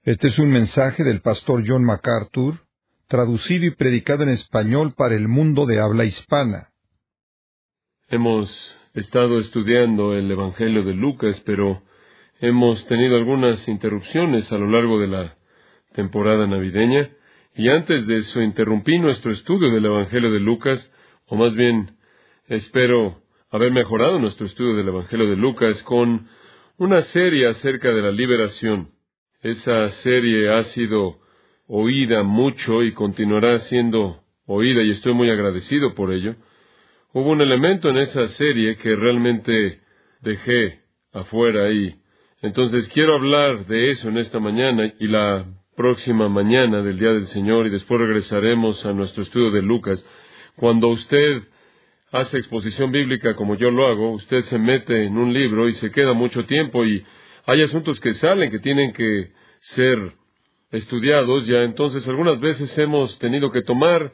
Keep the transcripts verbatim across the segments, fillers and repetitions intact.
Este es un mensaje del pastor John MacArthur, traducido y predicado en español para el mundo de habla hispana. Hemos estado estudiando el Evangelio de Lucas, pero hemos tenido algunas interrupciones a lo largo de la temporada navideña, y antes de eso interrumpí nuestro estudio del Evangelio de Lucas, o más bien espero haber mejorado nuestro estudio del Evangelio de Lucas con una serie acerca de la liberación. Esa serie ha sido oída mucho y continuará siendo oída, y estoy muy agradecido por ello. Hubo un elemento en esa serie que realmente dejé afuera y entonces quiero hablar de eso en esta mañana y la próxima mañana del Día del Señor, y después regresaremos a nuestro estudio de Lucas. Cuando usted hace exposición bíblica como yo lo hago, usted se mete en un libro y se queda mucho tiempo, y hay asuntos que salen que tienen que ser estudiados. Ya entonces algunas veces hemos tenido que tomar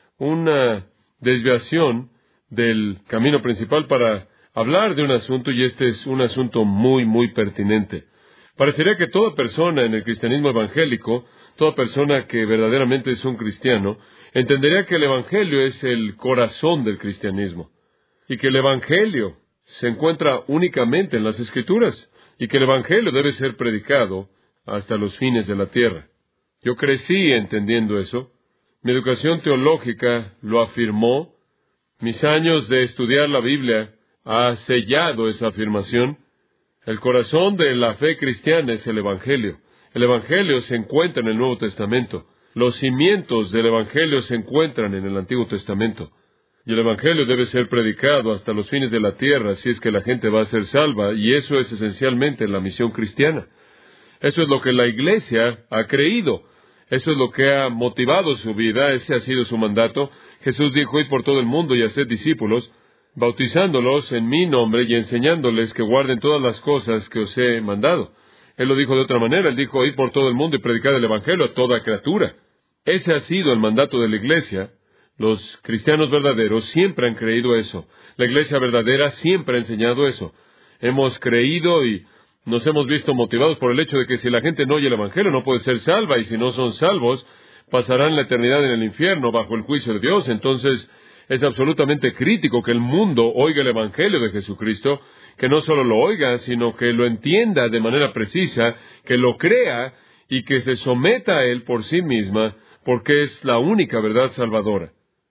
una desviación del camino principal para hablar de un asunto, y este es un asunto muy, muy pertinente. Parecería que toda persona en el cristianismo evangélico, toda persona que verdaderamente es un cristiano, entendería que el Evangelio es el corazón del cristianismo, y que el Evangelio se encuentra únicamente en las Escrituras, y que el Evangelio debe ser predicado hasta los fines de la tierra. Yo crecí entendiendo eso. Mi educación teológica lo afirmó. Mis años de estudiar la Biblia ha sellado esa afirmación. El corazón de la fe cristiana es el Evangelio. El Evangelio se encuentra en el Nuevo Testamento. Los cimientos del Evangelio se encuentran en el Antiguo Testamento. Y el Evangelio debe ser predicado hasta los fines de la tierra si es que la gente va a ser salva, y eso es esencialmente la misión cristiana. Eso es lo que la Iglesia ha creído. Eso es lo que ha motivado su vida. Ese ha sido su mandato. Jesús dijo: id por todo el mundo y haced discípulos, bautizándolos en mi nombre y enseñándoles que guarden todas las cosas que os he mandado. Él lo dijo de otra manera. Él dijo: id por todo el mundo y predicad el Evangelio a toda criatura. Ese ha sido el mandato de la Iglesia. Los cristianos verdaderos siempre han creído eso. La Iglesia verdadera siempre ha enseñado eso. Hemos creído y nos hemos visto motivados por el hecho de que si la gente no oye el Evangelio no puede ser salva, y si no son salvos pasarán la eternidad en el infierno bajo el juicio de Dios. Entonces es absolutamente crítico que el mundo oiga el Evangelio de Jesucristo, que no solo lo oiga, sino que lo entienda de manera precisa, que lo crea y que se someta a Él por sí misma, porque es la única verdad salvadora.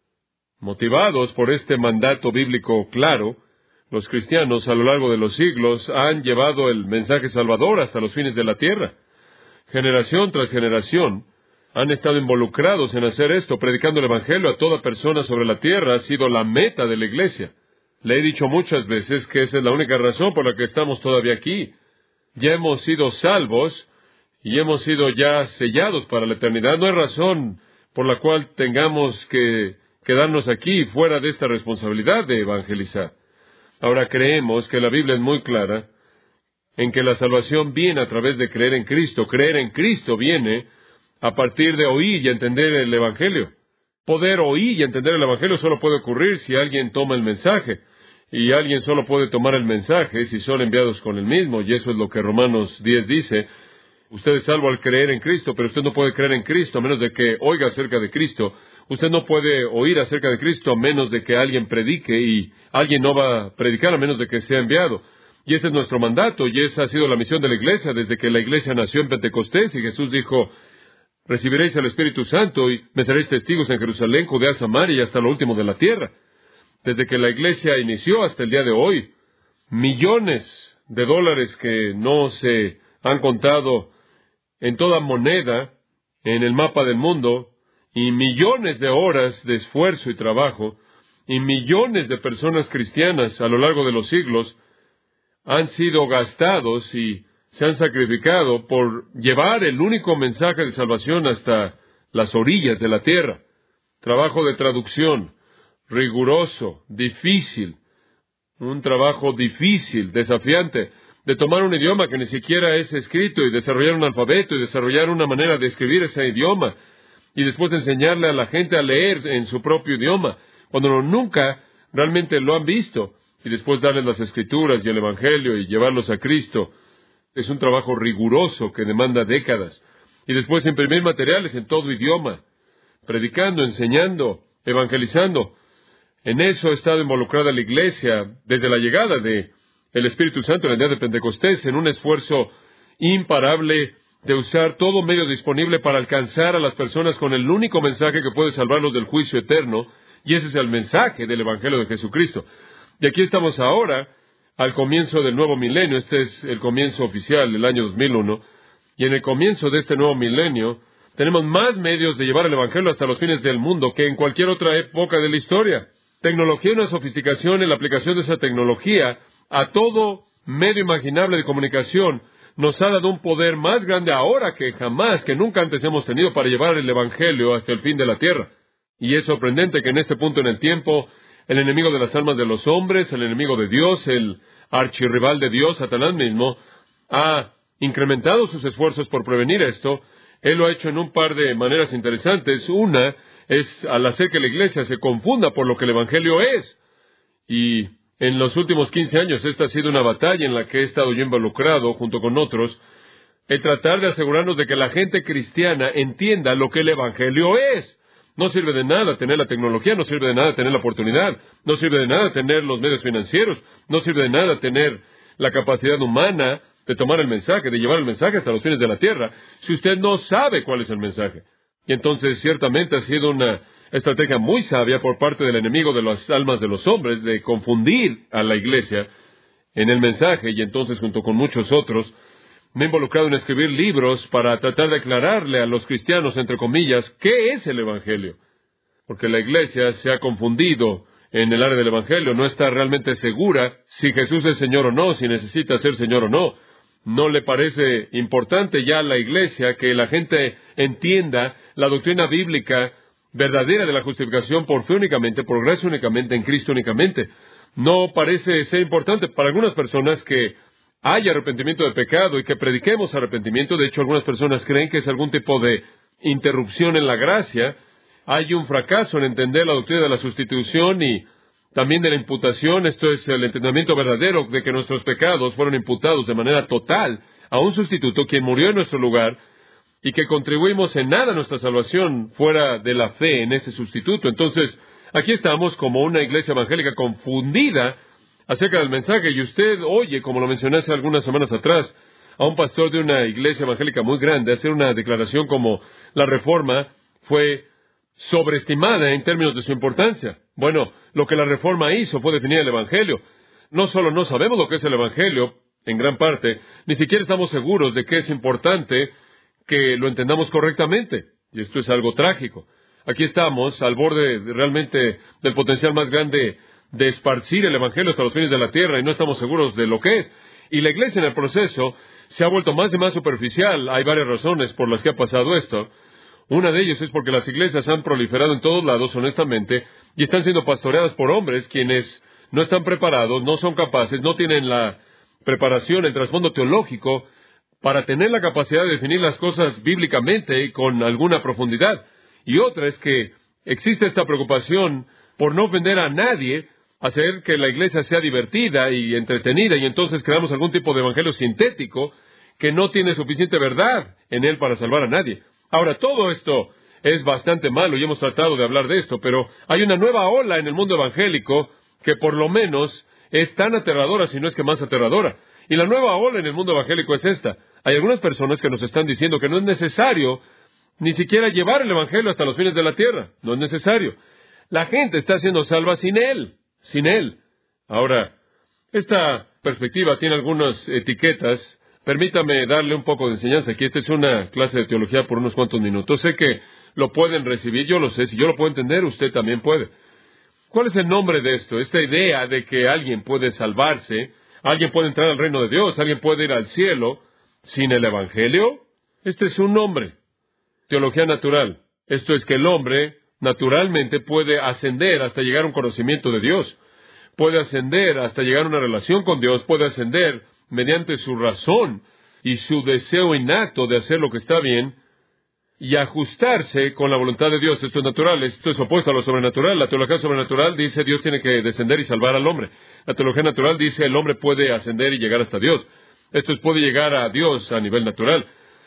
Motivados por este mandato bíblico claro, los cristianos a lo largo de los siglos han llevado el mensaje salvador hasta los fines de la tierra. Generación tras generación han estado involucrados en hacer esto, predicando el Evangelio a toda persona sobre la tierra. Ha sido la meta de la Iglesia. Le he dicho muchas veces que esa es la única razón por la que estamos todavía aquí. Ya hemos sido salvos y hemos sido ya sellados para la eternidad. No hay razón por la cual tengamos que quedarnos aquí fuera de esta responsabilidad de evangelizar. Ahora, creemos que la Biblia es muy clara en que la salvación viene a través de creer en Cristo. Creer en Cristo viene a partir de oír y entender el Evangelio. Poder oír y entender el Evangelio solo puede ocurrir si alguien toma el mensaje. Y alguien solo puede tomar el mensaje si son enviados con el mismo. Y eso es lo que Romanos diez dice. Usted es salvo al creer en Cristo, pero usted no puede creer en Cristo a menos de que oiga acerca de Cristo. Usted no puede oír acerca de Cristo a menos de que alguien predique, y alguien no va a predicar a menos de que sea enviado. Y ese es nuestro mandato, y esa ha sido la misión de la Iglesia desde que la Iglesia nació en Pentecostés, y Jesús dijo: recibiréis el Espíritu Santo y me seréis testigos en Jerusalén, Judea, Samaria y hasta lo último de la tierra. Desde que la Iglesia inició hasta el día de hoy, millones de dólares que no se han contado en toda moneda en el mapa del mundo, y millones de horas de esfuerzo y trabajo, y millones de personas cristianas a lo largo de los siglos han sido gastados y se han sacrificado por llevar el único mensaje de salvación hasta las orillas de la tierra. Trabajo de traducción, riguroso, difícil, un trabajo difícil, desafiante, de tomar un idioma que ni siquiera es escrito y desarrollar un alfabeto y desarrollar una manera de escribir ese idioma, y después enseñarle a la gente a leer en su propio idioma, cuando no, nunca realmente lo han visto, y después darles las Escrituras y el Evangelio y llevarlos a Cristo. Es un trabajo riguroso que demanda décadas. y después imprimir materiales en todo idioma, predicando, enseñando, evangelizando. En eso ha estado involucrada la Iglesia desde la llegada de el Espíritu Santo en el día de Pentecostés, en un esfuerzo imparable de usar todo medio disponible para alcanzar a las personas con el único mensaje que puede salvarlos del juicio eterno, y ese es el mensaje del Evangelio de Jesucristo. Y aquí estamos ahora, al comienzo del nuevo milenio. Este es el comienzo oficial, el año dos mil uno, y en el comienzo de este nuevo milenio tenemos más medios de llevar el Evangelio hasta los fines del mundo que en cualquier otra época de la historia. Tecnología y una sofisticación en la aplicación de esa tecnología a todo medio imaginable de comunicación nos ha dado un poder más grande ahora que jamás, que nunca antes hemos tenido para llevar el Evangelio hasta el fin de la tierra. Y es sorprendente que en este punto en el tiempo, el enemigo de las almas de los hombres, el enemigo de Dios, el archirrival de Dios, Satanás mismo, ha incrementado sus esfuerzos por prevenir esto. Él lo ha hecho en un par de maneras interesantes. Una es al hacer que la Iglesia se confunda por lo que el Evangelio es. Y en los últimos quince años esta ha sido una batalla en la que he estado yo involucrado junto con otros, el tratar de asegurarnos de que la gente cristiana entienda lo que el Evangelio es. No sirve de nada tener la tecnología, no sirve de nada tener la oportunidad, no sirve de nada tener los medios financieros, no sirve de nada tener la capacidad humana de tomar el mensaje, de llevar el mensaje hasta los fines de la tierra, si usted no sabe cuál es el mensaje. Y entonces ciertamente ha sido una estrategia muy sabia por parte del enemigo de las almas de los hombres de confundir a la Iglesia en el mensaje, y entonces junto con muchos otros me he involucrado en escribir libros para tratar de aclararle a los cristianos, entre comillas, qué es el Evangelio. Porque la Iglesia se ha confundido en el área del Evangelio, no está realmente segura si Jesús es Señor o no, si necesita ser Señor o no. No le parece importante ya a la Iglesia que la gente entienda la doctrina bíblica verdadera de la justificación por fe únicamente, por gracia únicamente, en Cristo únicamente. No parece ser importante para algunas personas que haya arrepentimiento de pecado y que prediquemos arrepentimiento. De hecho, algunas personas creen que es algún tipo de interrupción en la gracia. Hay un fracaso en entender la doctrina de la sustitución y también de la imputación. Esto es el entendimiento verdadero de que nuestros pecados fueron imputados de manera total a un sustituto quien murió en nuestro lugar y que contribuimos en nada a nuestra salvación fuera de la fe en ese sustituto. Entonces, aquí estamos como una iglesia evangélica confundida acerca del mensaje, y usted oye, como lo mencioné hace algunas semanas atrás, a un pastor de una iglesia evangélica muy grande hacer una declaración como la Reforma fue sobreestimada en términos de su importancia. Bueno, lo que la Reforma hizo fue definir el Evangelio. No solo no sabemos lo que es el Evangelio, en gran parte, ni siquiera estamos seguros de que es importante que lo entendamos correctamente. Y esto es algo trágico. Aquí estamos al borde de, realmente del potencial más grande de esparcir el Evangelio hasta los fines de la tierra y no estamos seguros de lo que es. Y la iglesia en el proceso se ha vuelto más y más superficial. Hay varias razones por las que ha pasado esto. Una de ellas es porque las iglesias han proliferado en todos lados, honestamente, y están siendo pastoreadas por hombres quienes no están preparados, no son capaces, no tienen la preparación, el trasfondo teológico para tener la capacidad de definir las cosas bíblicamente y con alguna profundidad. Y otra es que existe esta preocupación por no ofender a nadie, hacer que la iglesia sea divertida y entretenida, y entonces creamos algún tipo de evangelio sintético que no tiene suficiente verdad en él para salvar a nadie. Ahora, todo esto es bastante malo y hemos tratado de hablar de esto, pero hay una nueva ola en el mundo evangélico que por lo menos es tan aterradora, si no es que más aterradora. Y la nueva ola en el mundo evangélico es esta. Hay algunas personas que nos están diciendo que no es necesario ni siquiera llevar el evangelio hasta los fines de la tierra. No es necesario. La gente está siendo salva sin él. Sin él. Ahora, esta perspectiva tiene algunas etiquetas. Permítame darle un poco de enseñanza aquí. Esta es una clase de teología por unos cuantos minutos. Sé que lo pueden recibir, yo lo sé. Si yo lo puedo entender, usted también puede. ¿Cuál es el nombre de esto? Esta idea de que alguien puede salvarse, alguien puede entrar al reino de Dios, alguien puede ir al cielo sin el evangelio. Este es un nombre. Teología natural. Esto es que el hombre naturalmente puede ascender hasta llegar a un conocimiento de Dios. Puede ascender hasta llegar a una relación con Dios. Puede ascender mediante su razón y su deseo innato de hacer lo que está bien y ajustarse con la voluntad de Dios. Esto es natural, esto es opuesto a lo sobrenatural. La teología sobrenatural dice Dios tiene que descender y salvar al hombre. La teología natural dice el hombre puede ascender y llegar hasta Dios. Esto es, puede llegar a Dios a nivel natural.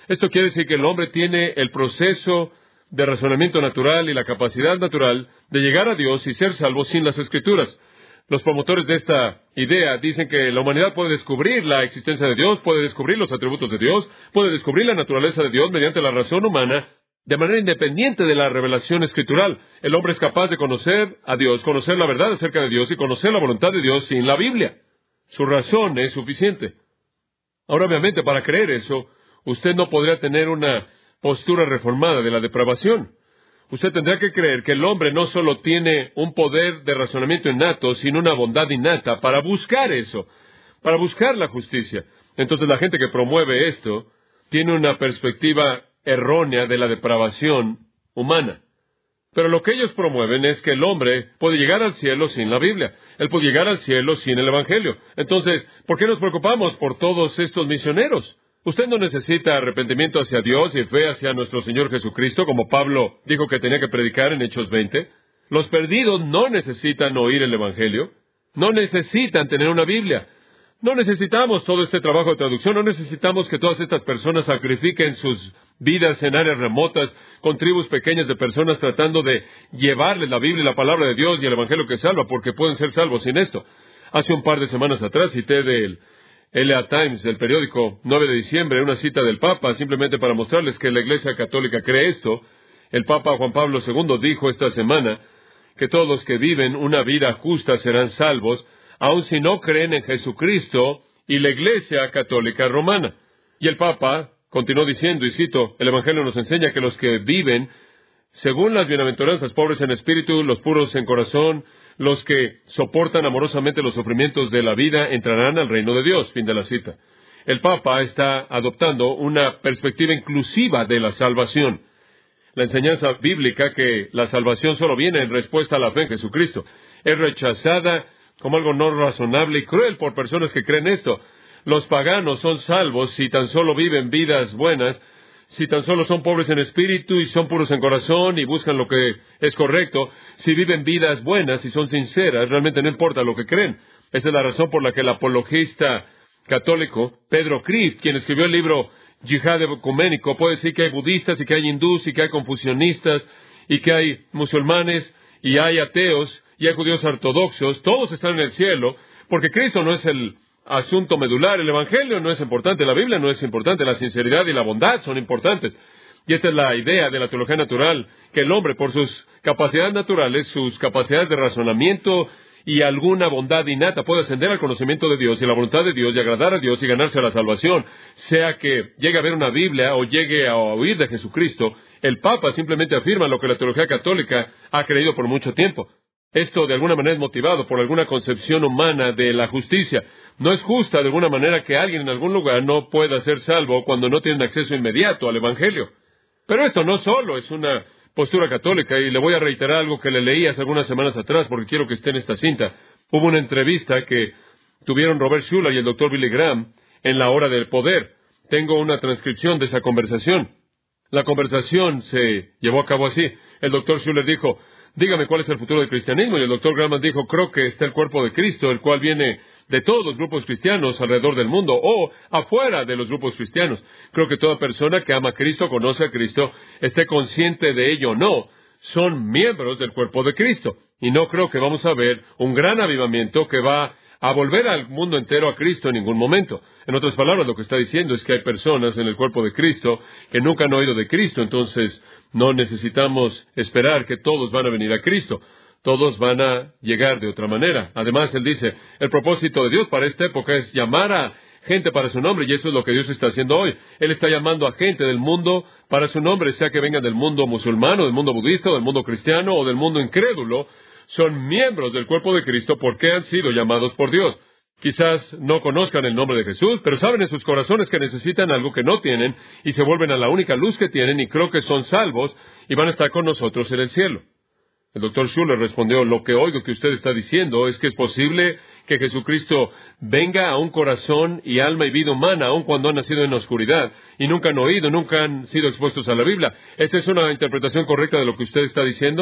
Esto quiere decir que el hombre tiene el proceso de razonamiento natural y la capacidad natural de llegar a Dios y ser salvo sin las Escrituras. Los promotores de esta idea dicen que la humanidad puede descubrir la existencia de Dios, puede descubrir los atributos de Dios, puede descubrir la naturaleza de Dios mediante la razón humana, de manera independiente de la revelación escritural. El hombre es capaz de conocer a Dios, conocer la verdad acerca de Dios y conocer la voluntad de Dios sin la Biblia. Su razón es suficiente. Ahora, obviamente, para creer eso, usted no podría tener una postura reformada de la depravación. Usted tendrá que creer que el hombre no solo tiene un poder de razonamiento innato, sino una bondad innata para buscar eso, para buscar la justicia. Entonces, la gente que promueve esto tiene una perspectiva errónea de la depravación humana. Pero lo que ellos promueven es que el hombre puede llegar al cielo sin la Biblia. Él puede llegar al cielo sin el Evangelio. Entonces, ¿por qué nos preocupamos por todos estos misioneros? Usted no necesita arrepentimiento hacia Dios y fe hacia nuestro Señor Jesucristo, como Pablo dijo que tenía que predicar en Hechos veinte. Los perdidos no necesitan oír el Evangelio. No necesitan tener una Biblia. No necesitamos todo este trabajo de traducción. No necesitamos que todas estas personas sacrifiquen sus vidas en áreas remotas, con tribus pequeñas de personas tratando de llevarles la Biblia y la palabra de Dios y el Evangelio que salva, porque pueden ser salvos sin esto. Hace un par de semanas atrás cité del L A Times, el periódico, nueve de diciembre, una cita del Papa, simplemente para mostrarles que la Iglesia Católica cree esto. El Papa Juan Pablo segundo dijo esta semana que todos los que viven una vida justa serán salvos, aun si no creen en Jesucristo y la Iglesia Católica Romana. Y el Papa continuó diciendo, y cito, el Evangelio nos enseña que los que viven según las bienaventuranzas, pobres en espíritu, los puros en corazón, los que soportan amorosamente los sufrimientos de la vida, entrarán al reino de Dios. Fin de la cita. El Papa está adoptando una perspectiva inclusiva de la salvación. La enseñanza bíblica que la salvación solo viene en respuesta a la fe en Jesucristo es rechazada como algo no razonable y cruel por personas que creen esto. Los paganos son salvos si tan solo viven vidas buenas, si tan solo son pobres en espíritu y son puros en corazón y buscan lo que es correcto, si viven vidas buenas y son sinceras, realmente no importa lo que creen. Esa es la razón por la que el apologista católico Pedro Kreeft, quien escribió el libro Yihad Ecuménico, puede decir que hay budistas y que hay hindús y que hay confucionistas y que hay musulmanes y hay ateos y hay judíos ortodoxos, todos están en el cielo, porque Cristo no es el asunto medular, el Evangelio no es importante, la Biblia no es importante, la sinceridad y la bondad son importantes. Y esta es la idea de la teología natural, que el hombre, por sus capacidades naturales, sus capacidades de razonamiento y alguna bondad innata, puede ascender al conocimiento de Dios y la voluntad de Dios y agradar a Dios y ganarse a la salvación, sea que llegue a ver una Biblia o llegue a oír de Jesucristo. El Papa simplemente afirma lo que la teología católica ha creído por mucho tiempo. Esto de alguna manera es motivado por alguna concepción humana de la justicia. No es justa de alguna manera que alguien en algún lugar no pueda ser salvo cuando no tiene acceso inmediato al Evangelio. Pero esto no solo es una postura católica, y le voy a reiterar algo que le leí hace algunas semanas atrás porque quiero que esté en esta cinta. Hubo una entrevista que tuvieron Robert Schuller y el doctor Billy Graham en la hora del poder. Tengo una transcripción de esa conversación. La conversación se llevó a cabo así. El doctor Schuller dijo, dígame cuál es el futuro del cristianismo, y el doctor Graham dijo, creo que está el cuerpo de Cristo, el cual viene de todos los grupos cristianos alrededor del mundo, o afuera de los grupos cristianos. Creo que toda persona que ama a Cristo, conoce a Cristo, esté consciente de ello o no, son miembros del cuerpo de Cristo. Y no creo que vamos a ver un gran avivamiento que va a volver al mundo entero a Cristo en ningún momento. En otras palabras, lo que está diciendo es que hay personas en el cuerpo de Cristo que nunca han oído de Cristo, entonces no necesitamos esperar que todos van a venir a Cristo. Todos van a llegar de otra manera. Además, él dice, el propósito de Dios para esta época es llamar a gente para su nombre, y eso es lo que Dios está haciendo hoy. Él está llamando a gente del mundo para su nombre, sea que vengan del mundo musulmán, o del mundo budista, o del mundo cristiano, o del mundo incrédulo. Son miembros del cuerpo de Cristo porque han sido llamados por Dios. Quizás no conozcan el nombre de Jesús, pero saben en sus corazones que necesitan algo que no tienen, y se vuelven a la única luz que tienen, y creo que son salvos, y van a estar con nosotros en el cielo. El doctor Schuller respondió, lo que oigo que usted está diciendo es que es posible que Jesucristo venga a un corazón y alma y vida humana, aun cuando han nacido en la oscuridad, y nunca han oído, nunca han sido expuestos a la Biblia. ¿Esta es una interpretación correcta de lo que usted está diciendo?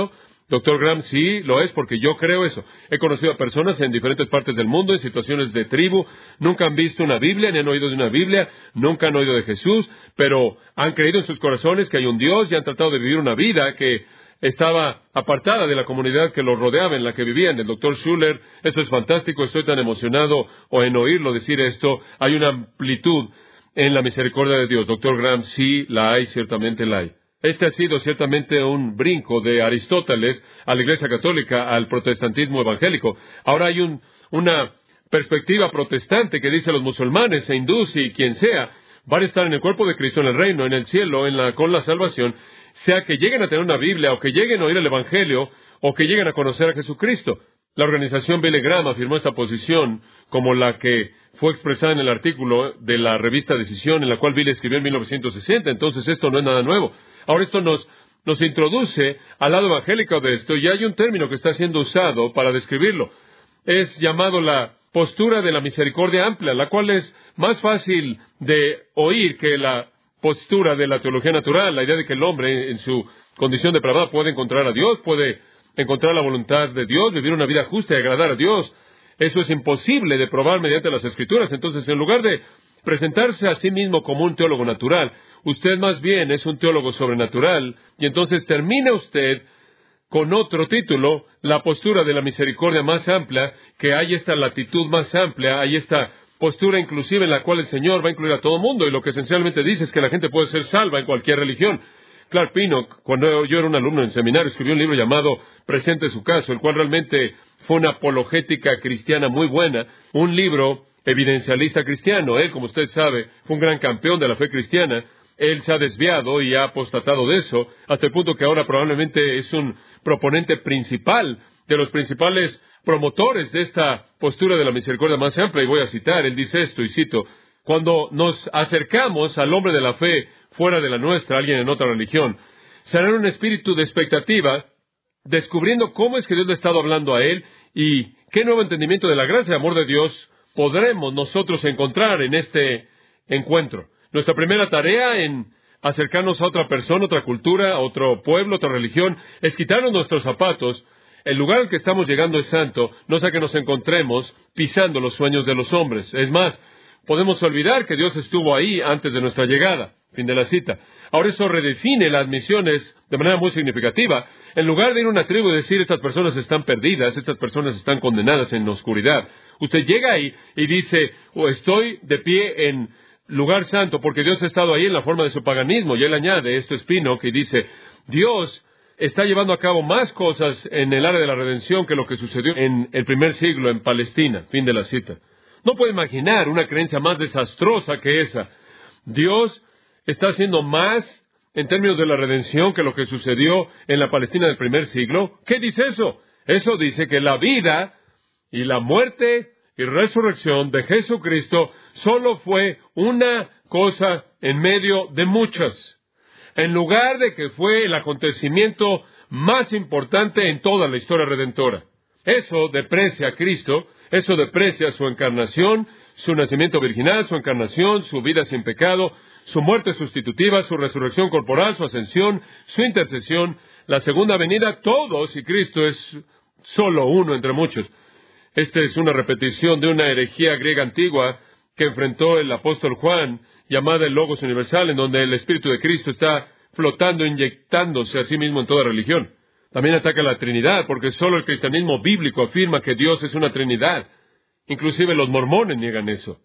Doctor Graham, sí, lo es porque yo creo eso. He conocido a personas en diferentes partes del mundo, en situaciones de tribu, nunca han visto una Biblia, ni han oído de una Biblia, nunca han oído de Jesús, pero han creído en sus corazones que hay un Dios y han tratado de vivir una vida que estaba apartada de la comunidad que los rodeaba, en la que vivían. El doctor Schuller, esto es fantástico, estoy tan emocionado o en oírlo decir esto. Hay una amplitud en la misericordia de Dios. Doctor Graham, sí, la hay, ciertamente la hay. Este ha sido ciertamente un brinco de Aristóteles a la Iglesia Católica, al protestantismo evangélico. Ahora hay un, una perspectiva protestante que dice los musulmanes e hindús y quien sea, van a estar en el cuerpo de Cristo, en el reino, en el cielo, en la, con la salvación, sea que lleguen a tener una Biblia, o que lleguen a oír el Evangelio, o que lleguen a conocer a Jesucristo. La organización Billy Graham afirmó esta posición como la que fue expresada en el artículo de la revista Decisión, en la cual Billy escribió en mil novecientos sesenta. Entonces esto no es nada nuevo. Ahora esto nos, nos introduce al lado evangélico de esto, y hay un término que está siendo usado para describirlo. Es llamado la postura de la misericordia amplia, la cual es más fácil de oír que la postura de la teología natural, la idea de que el hombre en su condición depravada puede encontrar a Dios, puede encontrar la voluntad de Dios, vivir una vida justa y agradar a Dios. Eso es imposible de probar mediante las Escrituras. Entonces, en lugar de presentarse a sí mismo como un teólogo natural, usted más bien es un teólogo sobrenatural, y entonces termina usted con otro título, la postura de la misericordia más amplia, que hay esta latitud más amplia, hay esta postura inclusive en la cual el Señor va a incluir a todo mundo, y lo que esencialmente dice es que la gente puede ser salva en cualquier religión. Clark Pinnock, cuando yo era un alumno en seminario, escribió un libro llamado Presente su caso, el cual realmente fue una apologética cristiana muy buena, un libro evidencialista cristiano. Él, como usted sabe, fue un gran campeón de la fe cristiana. Él se ha desviado y ha apostatado de eso, hasta el punto que ahora probablemente es un proponente principal, de los principales promotores de esta postura de la misericordia más amplia. Y voy a citar, él dice esto, y cito: cuando nos acercamos al hombre de la fe fuera de la nuestra, alguien en otra religión, será en un espíritu de expectativa, descubriendo cómo es que Dios le ha estado hablando a él y qué nuevo entendimiento de la gracia y amor de Dios podremos nosotros encontrar en este encuentro. Nuestra primera tarea en acercarnos a otra persona, otra cultura, otro pueblo, otra religión, es quitarnos nuestros zapatos. El lugar al que estamos llegando es santo, no sea que nos encontremos pisando los sueños de los hombres. Es más, podemos olvidar que Dios estuvo ahí antes de nuestra llegada. Fin de la cita. Ahora eso redefine las misiones de manera muy significativa. En lugar de ir a una tribu y decir, estas personas están perdidas, estas personas están condenadas en la oscuridad, usted llega ahí y dice, oh, estoy de pie en lugar santo porque Dios ha estado ahí en la forma de su paganismo. Y él añade, esto es Pinnock, y dice, Dios está llevando a cabo más cosas en el área de la redención que lo que sucedió en el primer siglo en Palestina. Fin de la cita. No puede imaginar una creencia más desastrosa que esa. Dios está haciendo más en términos de la redención que lo que sucedió en la Palestina del primer siglo. ¿Qué dice eso? Eso dice que la vida y la muerte y resurrección de Jesucristo solo fue una cosa en medio de muchas, en lugar de que fue el acontecimiento más importante en toda la historia redentora. Eso deprecia a Cristo, eso deprecia su encarnación, su nacimiento virginal, su encarnación, su vida sin pecado, su muerte sustitutiva, su resurrección corporal, su ascensión, su intercesión, la segunda venida, todos, y Cristo es solo uno entre muchos. Esta es una repetición de una herejía griega antigua que enfrentó el apóstol Juan, llamada el Logos Universal, en donde el Espíritu de Cristo está flotando, inyectándose a sí mismo en toda religión. También ataca la Trinidad, porque solo el cristianismo bíblico afirma que Dios es una Trinidad. Inclusive los mormones niegan eso.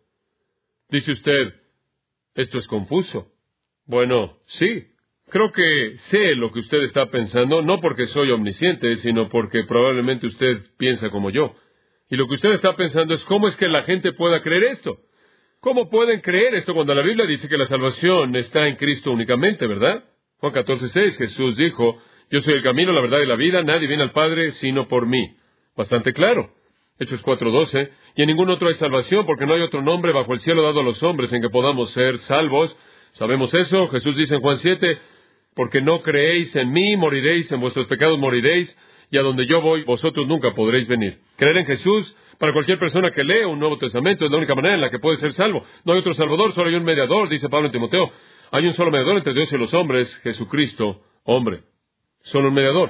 Dice usted, esto es confuso. Bueno, sí, creo que sé lo que usted está pensando, no porque soy omnisciente, sino porque probablemente usted piensa como yo. Y lo que usted está pensando es cómo es que la gente pueda creer esto. ¿Cómo pueden creer esto cuando la Biblia dice que la salvación está en Cristo únicamente, verdad? Juan catorce seis, Jesús dijo, yo soy el camino, la verdad y la vida, nadie viene al Padre sino por mí. Bastante claro. Hechos cuatro doce, y en ningún otro hay salvación, porque no hay otro nombre bajo el cielo dado a los hombres en que podamos ser salvos. Sabemos eso. Jesús dice en Juan siete, porque no creéis en mí, moriréis, en vuestros pecados moriréis, y a donde yo voy, vosotros nunca podréis venir. Creer en Jesús, para cualquier persona que lee un Nuevo Testamento, es la única manera en la que puede ser salvo. No hay otro Salvador, solo hay un mediador, dice Pablo en Timoteo. Hay un solo mediador entre Dios y los hombres, Jesucristo, hombre. Solo un mediador.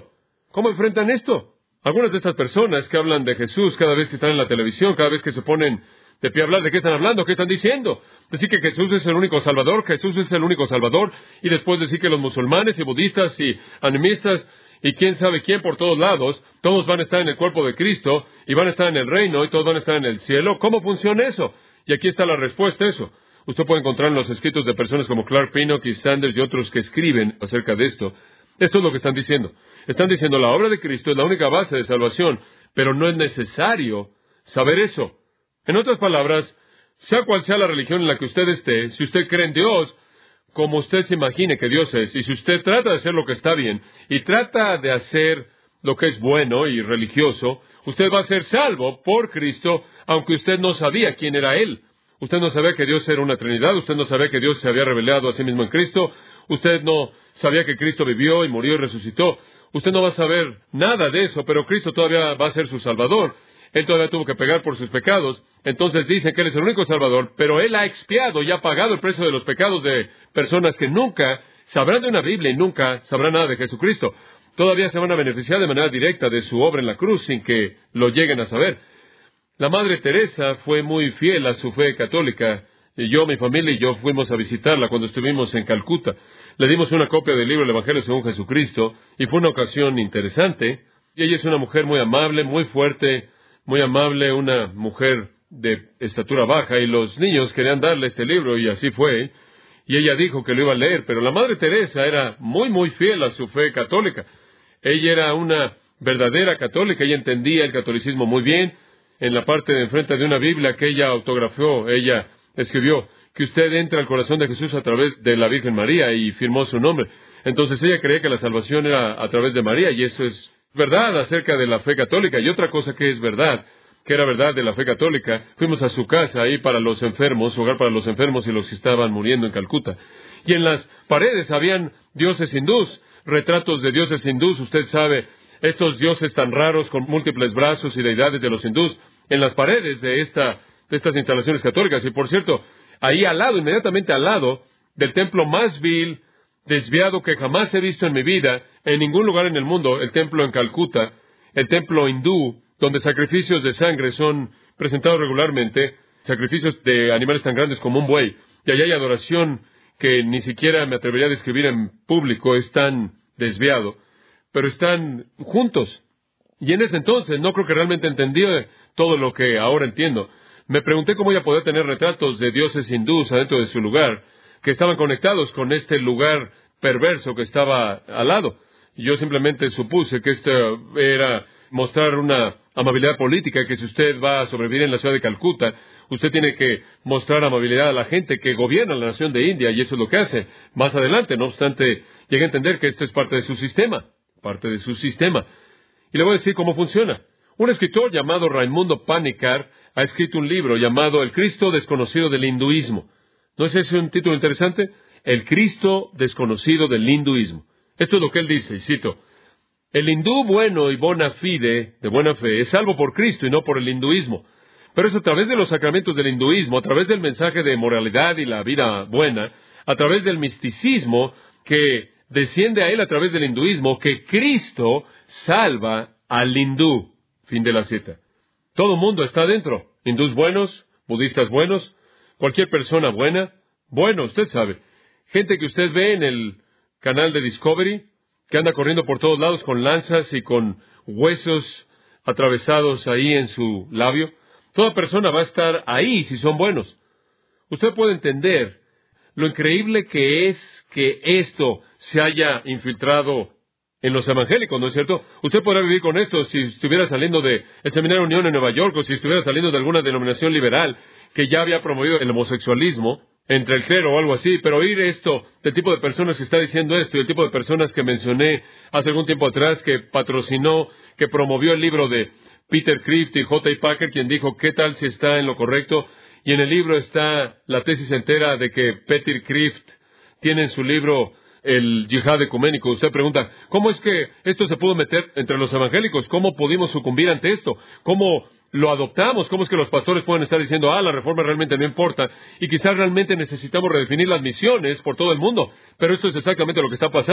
¿Cómo enfrentan esto? Algunas de estas personas que hablan de Jesús cada vez que están en la televisión, cada vez que se ponen de pie a hablar, ¿de qué están hablando? ¿Qué están diciendo? Decir que Jesús es el único Salvador, Jesús es el único Salvador, y después decir que los musulmanes y budistas y animistas y quién sabe quién por todos lados, todos van a estar en el cuerpo de Cristo y van a estar en el reino y todos van a estar en el cielo. ¿Cómo funciona eso? Y aquí está la respuesta a eso. Usted puede encontrar en los escritos de personas como Clark Pinnock y Sanders y otros que escriben acerca de esto. Esto es lo que están diciendo. Están diciendo la obra de Cristo es la única base de salvación, pero no es necesario saber eso. En otras palabras, sea cual sea la religión en la que usted esté, si usted cree en Dios, como usted se imagine que Dios es, y si usted trata de hacer lo que está bien, y trata de hacer lo que es bueno y religioso, usted va a ser salvo por Cristo, aunque usted no sabía quién era Él. Usted no sabía que Dios era una Trinidad, usted no sabía que Dios se había revelado a sí mismo en Cristo, usted no sabía que Cristo vivió y murió y resucitó. Usted no va a saber nada de eso, pero Cristo todavía va a ser su Salvador. Él todavía tuvo que pagar por sus pecados. Entonces dicen que Él es el único Salvador, pero Él ha expiado y ha pagado el precio de los pecados de personas que nunca sabrán de una Biblia y nunca sabrán nada de Jesucristo. Todavía se van a beneficiar de manera directa de su obra en la cruz sin que lo lleguen a saber. La Madre Teresa fue muy fiel a su fe católica. Y yo, mi familia y yo fuimos a visitarla cuando estuvimos en Calcuta. Le dimos una copia del libro El Evangelio según Jesucristo y fue una ocasión interesante. Y ella es una mujer muy amable, muy fuerte, muy amable, una mujer de estatura baja, y los niños querían darle este libro, y así fue, y ella dijo que lo iba a leer, pero la Madre Teresa era muy, muy fiel a su fe católica. Ella era una verdadera católica, ella entendía el catolicismo muy bien. En la parte de enfrente de una Biblia que ella autografió, ella escribió que usted entra al corazón de Jesús a través de la Virgen María, y firmó su nombre. Entonces ella creía que la salvación era a través de María, y eso es verdad acerca de la fe católica. Y otra cosa que es verdad, que era verdad de la fe católica, fuimos a su casa ahí para los enfermos, su hogar para los enfermos y los que estaban muriendo en Calcuta. Y en las paredes habían dioses hindús, retratos de dioses hindús. Usted sabe, estos dioses tan raros con múltiples brazos y deidades de los hindús, en las paredes de, esta, de estas instalaciones católicas. Y por cierto, ahí al lado, inmediatamente al lado del templo más vil, desviado que jamás he visto en mi vida, en ningún lugar en el mundo, el templo en Calcuta, el templo hindú, donde sacrificios de sangre son presentados regularmente, sacrificios de animales tan grandes como un buey, y allá hay adoración que ni siquiera me atrevería a describir en público, es tan desviado, pero están juntos. Y en ese entonces no creo que realmente entendí todo lo que ahora entiendo. Me pregunté cómo ella podía tener retratos de dioses hindús adentro de su lugar, que estaban conectados con este lugar perverso que estaba al lado. Y yo simplemente supuse que esto era mostrar una amabilidad política, que si usted va a sobrevivir en la ciudad de Calcuta, usted tiene que mostrar amabilidad a la gente que gobierna la nación de India, y eso es lo que hace. Más adelante, no obstante, llegué a entender que esto es parte de su sistema, parte de su sistema. Y le voy a decir cómo funciona. Un escritor llamado Raimundo Panikkar ha escrito un libro llamado El Cristo desconocido del hinduismo. ¿No es ese un título interesante? El Cristo desconocido del hinduismo. Esto es lo que él dice, y cito: el hindú bueno y bona fide, de buena fe, es salvo por Cristo y no por el hinduismo. Pero es a través de los sacramentos del hinduismo, a través del mensaje de moralidad y la vida buena, a través del misticismo que desciende a él a través del hinduismo, que Cristo salva al hindú. Fin de la cita. Todo mundo está dentro. Hindús buenos, budistas buenos, cualquier persona buena. Bueno, usted sabe. Gente que usted ve en el canal de Discovery, que anda corriendo por todos lados con lanzas y con huesos atravesados ahí en su labio. Toda persona va a estar ahí si son buenos. Usted puede entender lo increíble que es que esto se haya infiltrado en los evangélicos, ¿no es cierto? Usted podrá vivir con esto si estuviera saliendo del Seminario Unión en Nueva York, o si estuviera saliendo de alguna denominación liberal que ya había promovido el homosexualismo entre el clero o algo así, pero oír esto del tipo de personas que está diciendo esto, y el tipo de personas que mencioné hace algún tiempo atrás, que patrocinó, que promovió el libro de Peter Kreeft y J. Packer, quien dijo, ¿qué tal si está en lo correcto? Y en el libro está la tesis entera de que Peter Kreeft tiene en su libro el yihad ecuménico. Usted pregunta, ¿cómo es que esto se pudo meter entre los evangélicos? ¿Cómo pudimos sucumbir ante esto? ¿Cómo lo adoptamos? ¿Cómo es que los pastores pueden estar diciendo, ah, la reforma realmente no importa, y quizás realmente necesitamos redefinir las misiones por todo el mundo? Pero esto es exactamente lo que está pasando.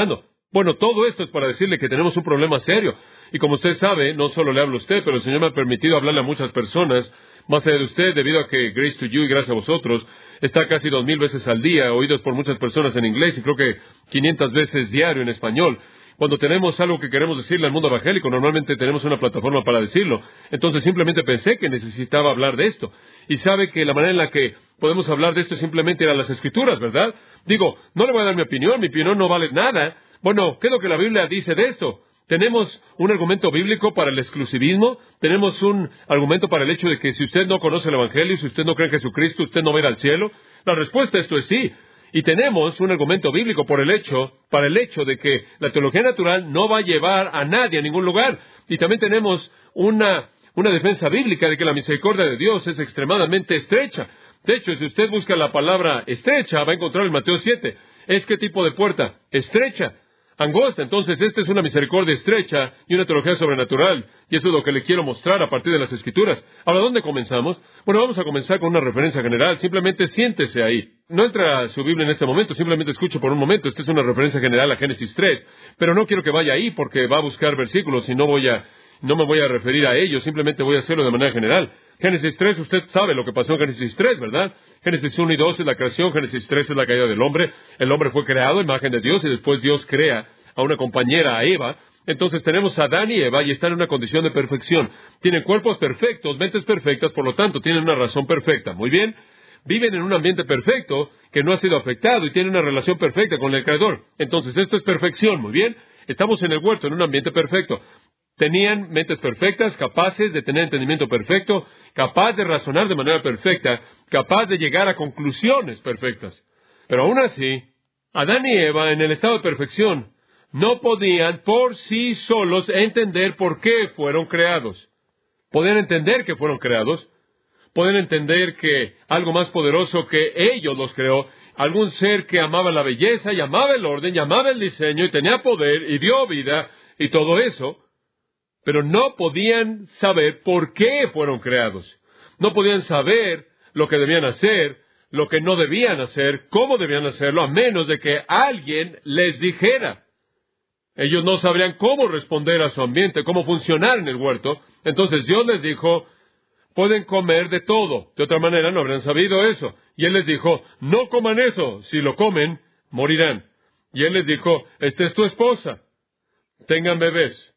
Bueno, todo esto es para decirle que tenemos un problema serio. Y como usted sabe, no solo le hablo a usted, pero el Señor me ha permitido hablarle a muchas personas, más allá de usted, debido a que Grace to You y Gracias a vosotros está casi dos mil veces al día, oídos por muchas personas en inglés y creo que quinientas veces diario en español. Cuando tenemos algo que queremos decirle al mundo evangélico, normalmente tenemos una plataforma para decirlo. Entonces simplemente pensé que necesitaba hablar de esto. Y sabe que la manera en la que podemos hablar de esto es simplemente ir a las Escrituras, ¿verdad? Digo, no le voy a dar mi opinión, mi opinión no vale nada. Bueno, ¿qué es lo que la Biblia dice de esto? ¿Tenemos un argumento bíblico para el exclusivismo? ¿Tenemos un argumento para el hecho de que si usted no conoce el Evangelio, si usted no cree en Jesucristo, usted no va a ir al cielo? La respuesta a esto es sí. Y tenemos un argumento bíblico por el hecho, para el hecho de que la teología natural no va a llevar a nadie a ningún lugar. Y también tenemos una, una defensa bíblica de que la misericordia de Dios es extremadamente estrecha. De hecho, si usted busca la palabra estrecha, va a encontrar en Mateo siete. ¿Es qué tipo de puerta? Estrecha. Angosta. Entonces, esta es una misericordia estrecha y una teología sobrenatural. Y eso es lo que le quiero mostrar a partir de las Escrituras. Ahora, ¿dónde comenzamos? Bueno, vamos a comenzar con una referencia general. Simplemente siéntese ahí. No entra a su Biblia en este momento, simplemente escuche por un momento. Esta es una referencia general a Génesis tres. Pero no quiero que vaya ahí porque va a buscar versículos y no voy a, no me voy a referir a ellos. Simplemente voy a hacerlo de manera general. Génesis tres, usted sabe lo que pasó en Génesis tres, ¿verdad? Génesis uno y dos es la creación, Génesis tres es la caída del hombre. El hombre fue creado, imagen de Dios, y después Dios crea a una compañera, a Eva. Entonces tenemos a Adán y Eva y están en una condición de perfección. Tienen cuerpos perfectos, mentes perfectas, por lo tanto tienen una razón perfecta. Muy bien. Viven en un ambiente perfecto que no ha sido afectado y tienen una relación perfecta con el Creador. Entonces esto es perfección, muy bien. Estamos en el huerto, en un ambiente perfecto. Tenían mentes perfectas, capaces de tener entendimiento perfecto, capaz de razonar de manera perfecta, capaz de llegar a conclusiones perfectas. Pero aún así, Adán y Eva, en el estado de perfección, no podían por sí solos entender por qué fueron creados. Podían entender que fueron creados, pueden entender que algo más poderoso que ellos los creó, algún ser que amaba la belleza y amaba el orden y amaba el diseño y tenía poder y dio vida y todo eso, pero no podían saber por qué fueron creados. No podían saber lo que debían hacer, lo que no debían hacer, cómo debían hacerlo, a menos de que alguien les dijera. Ellos no sabrían cómo responder a su ambiente, cómo funcionar en el huerto. Entonces Dios les dijo, pueden comer de todo. De otra manera no habrían sabido eso. Y Él les dijo, no coman eso. Si lo comen, morirán. Y Él les dijo, esta es tu esposa. Tengan bebés.